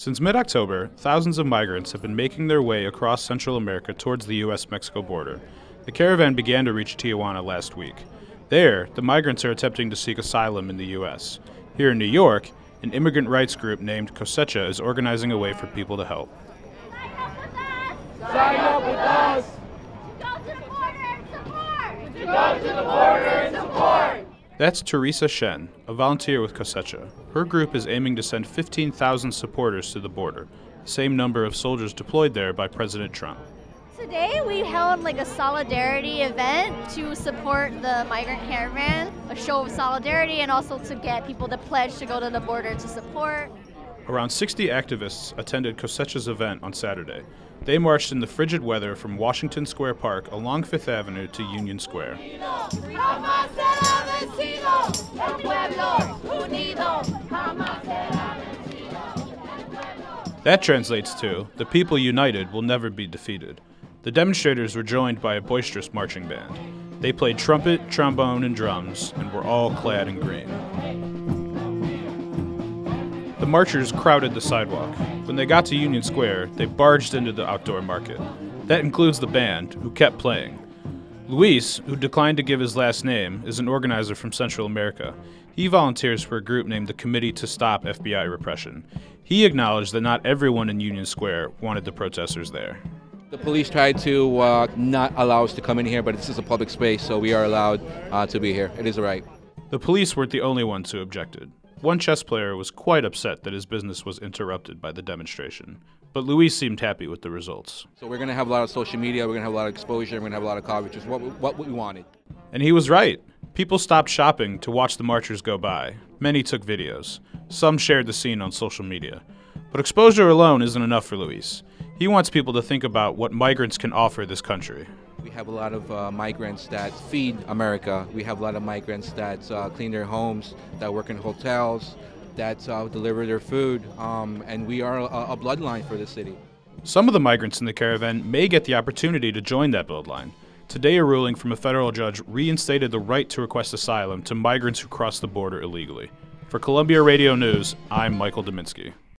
Since mid-October, thousands of migrants have been making their way across Central America towards the U.S.-Mexico border. The caravan began to reach Tijuana last week. There, the migrants are attempting to seek asylum in the U.S. Here in New York, an immigrant rights group named Cosecha is organizing a way for people to help. Sign up with us! Go to the border and support! Go to the border and support! That's Teresa Shen, a volunteer with Cosecha. Her group is aiming to send 15,000 supporters to the border, the same number of soldiers deployed there by President Trump. Today we held a solidarity event to support the migrant caravan, a show of solidarity, and also to get people to pledge to go to the border to support. Around 60 activists attended Cosecha's event on Saturday. They marched in the frigid weather from Washington Square Park along Fifth Avenue to Union Square. That translates to, the people united will never be defeated. The demonstrators were joined by a boisterous marching band. They played trumpet, trombone, and drums, and were all clad in green. The marchers crowded the sidewalk. When they got to Union Square, they barged into the outdoor market. That includes the band, who kept playing. Luis, who declined to give his last name, is an organizer from Central America. He volunteers for a group named the Committee to Stop FBI Repression. He acknowledged that not everyone in Union Square wanted the protesters there. The police tried to not allow us to come in here, but this is a public space, so we are allowed to be here. It is a right. The police weren't the only ones who objected. One chess player was quite upset that his business was interrupted by the demonstration, but Luis seemed happy with the results. So we're going to have a lot of social media, we're going to have a lot of exposure, we're going to have a lot of coverage, which is what we wanted. And he was right. People stopped shopping to watch the marchers go by. Many took videos. Some shared the scene on social media. But exposure alone isn't enough for Luis. He wants people to think about what migrants can offer this country. We have a lot of migrants that feed America. We have a lot of migrants that clean their homes, that work in hotels, that deliver their food, and we are a bloodline for the city. Some of the migrants in the caravan may get the opportunity to join that bloodline. Today, a ruling from a federal judge reinstated the right to request asylum to migrants who cross the border illegally. For Columbia Radio News, I'm Michael Dominski.